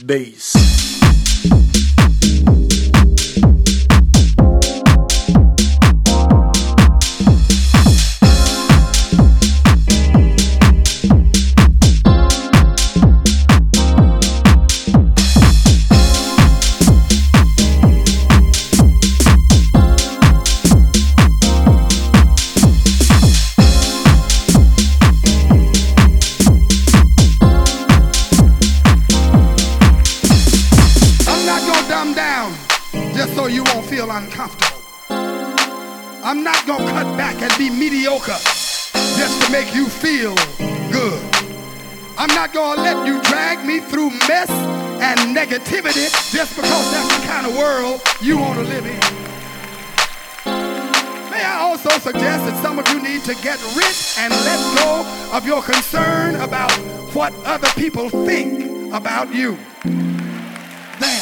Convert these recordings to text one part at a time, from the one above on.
bass. Just so you won't feel uncomfortable. I'm not gonna cut back and be mediocre just to make you feel good. I'm not gonna let you drag me through mess and negativity just because that's the kind of world you want to live in. May I also suggest that some of you need to get rich and let go of your concern about what other people think about you. There.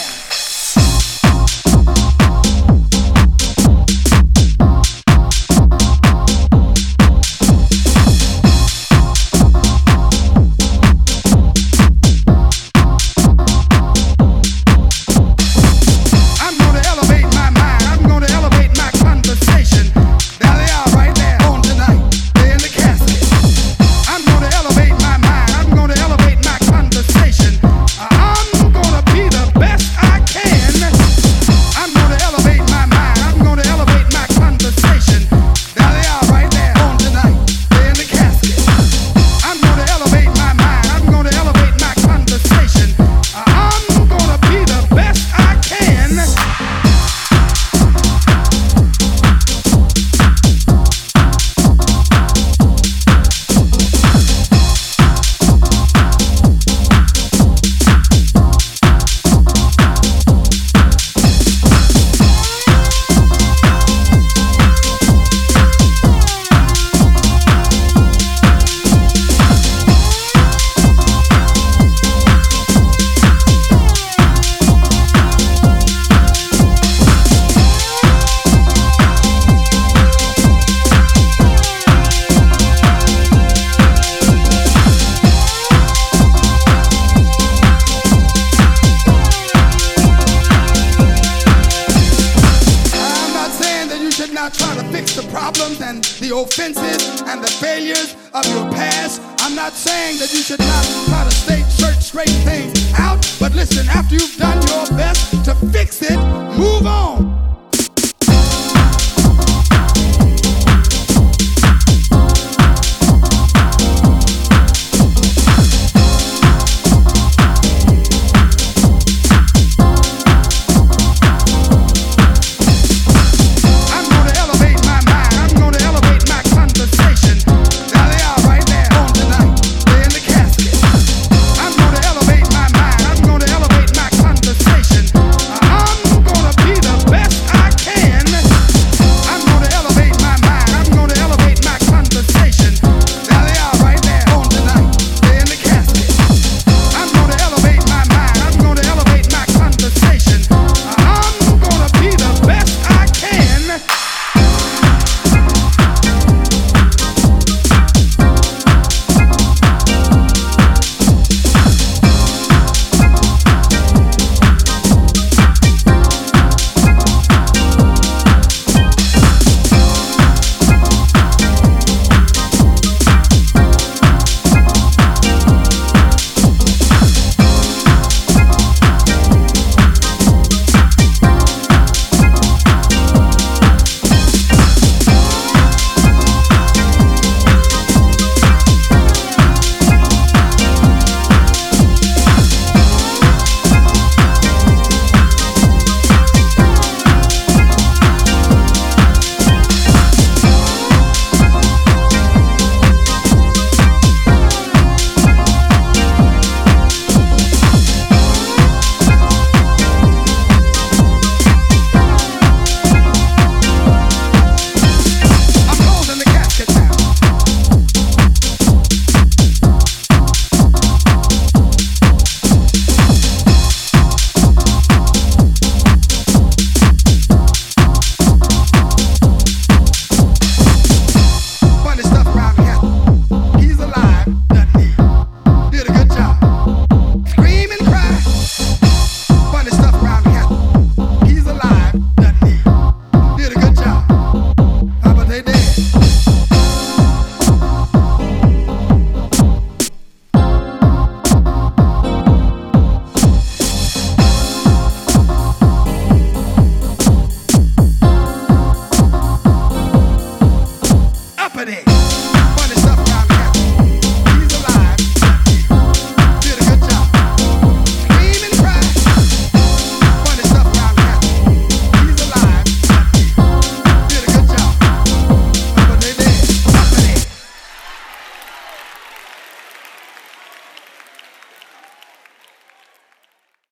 Try to fix the problems and the offenses and the failures of your past. I'm not saying that you should not try to search straight things out, but listen, after you've done your